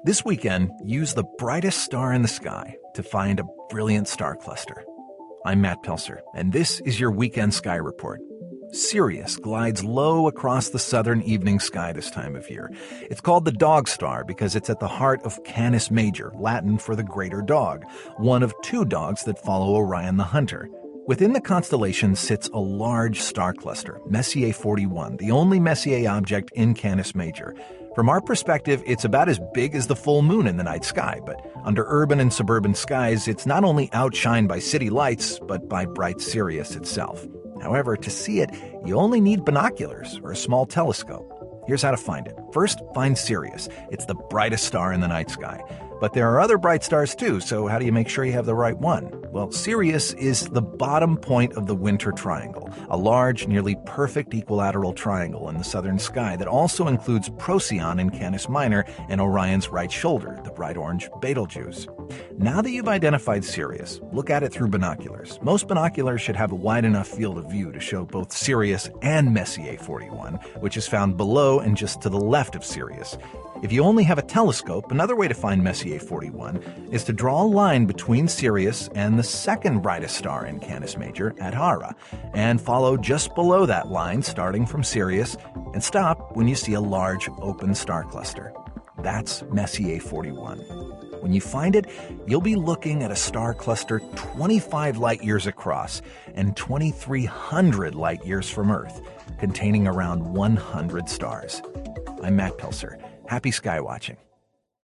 This weekend, use the brightest star in the sky to find a brilliant star cluster. I'm Matt Pelser, and this is your Weekend Sky Report. Sirius glides low across the southern evening sky this time of year. It's called the Dog Star because it's at the heart of Canis Major, Latin for the greater dog, one of two dogs that follow Orion the Hunter. Within the constellation sits a large star cluster, Messier 41, the only Messier object in Canis Major. From our perspective, it's about as big as the full moon in the night sky, but under urban and suburban skies, it's not only outshined by city lights, but by bright Sirius itself. However, to see it, you only need binoculars or a small telescope. Here's how to find it. First, find Sirius. It's the brightest star in the night sky. But there are other bright stars too, so how do you make sure you have the right one? Well, Sirius is the bottom point of the Winter Triangle, a large, nearly perfect equilateral triangle in the southern sky that also includes Procyon in Canis Minor and Orion's right shoulder, the bright orange Betelgeuse. Now that you've identified Sirius, look at it through binoculars. Most binoculars should have a wide enough field of view to show both Sirius and Messier 41, which is found below and just to the left of Sirius. If you only have a telescope, another way to find Messier 41 is to draw a line between Sirius and the second brightest star in Canis Major, Adhara, and follow just below that line starting from Sirius and stop when you see a large open star cluster. That's Messier 41. When you find it, you'll be looking at a star cluster 25 light-years across and 2,300 light-years from Earth, containing around 100 stars. I'm Matt Pelser. Happy sky watching.